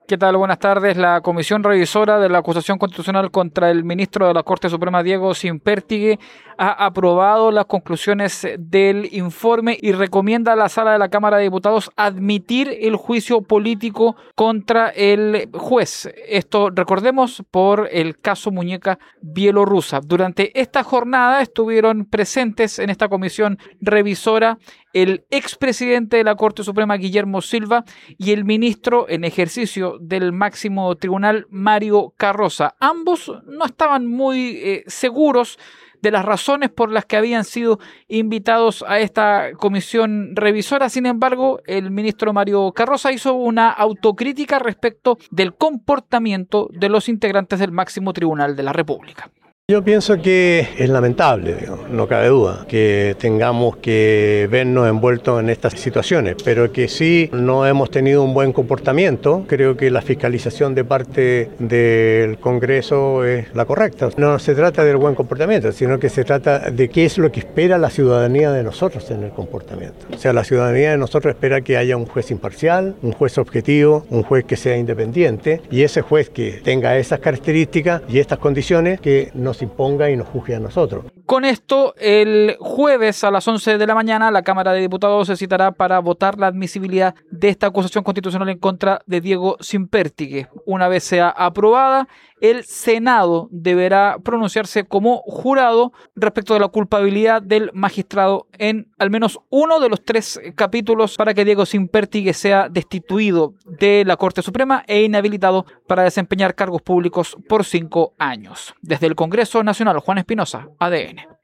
¿Qué tal? Buenas tardes. La Comisión Revisora de la Acusación Constitucional contra el ministro de la Corte Suprema, Diego Sínpertigue, ha aprobado las conclusiones del informe y recomienda a la Sala de la Cámara de Diputados admitir el juicio político contra el juez. Esto, recordemos, por el caso Muñeca Bielorrusa. Durante esta jornada estuvieron presentes en esta comisión revisora el expresidente de la Corte Suprema, Guillermo Silva, y el ministro en ejercicio del máximo tribunal, Mario Carroza. Ambos no estaban muy seguros de las razones por las que habían sido invitados a esta comisión revisora. Sin embargo, el ministro Mario Carroza hizo una autocrítica respecto del comportamiento de los integrantes del máximo tribunal de la República. Yo pienso que es lamentable, no cabe duda, que tengamos que vernos envueltos en estas situaciones, pero que sí no hemos tenido un buen comportamiento. Creo que la fiscalización de parte del Congreso es la correcta. No se trata del buen comportamiento, sino que se trata de qué es lo que espera la ciudadanía de nosotros en el comportamiento. O sea, la ciudadanía de nosotros espera que haya un juez imparcial, un juez objetivo, un juez que sea independiente, y ese juez que tenga esas características y estas condiciones que nos imponga y nos juzgue a nosotros. Con esto, el jueves a las 11 de la mañana, la Cámara de Diputados se citará para votar la admisibilidad de esta acusación constitucional en contra de Diego Sínpertigue. Una vez sea aprobada, el Senado deberá pronunciarse como jurado respecto de la culpabilidad del magistrado en al menos uno de los 3 capítulos para que Diego Sínpertigue sea destituido de la Corte Suprema e inhabilitado para desempeñar cargos públicos por 5 años. Desde el Congreso Nacional, Juan Espinosa, ADN.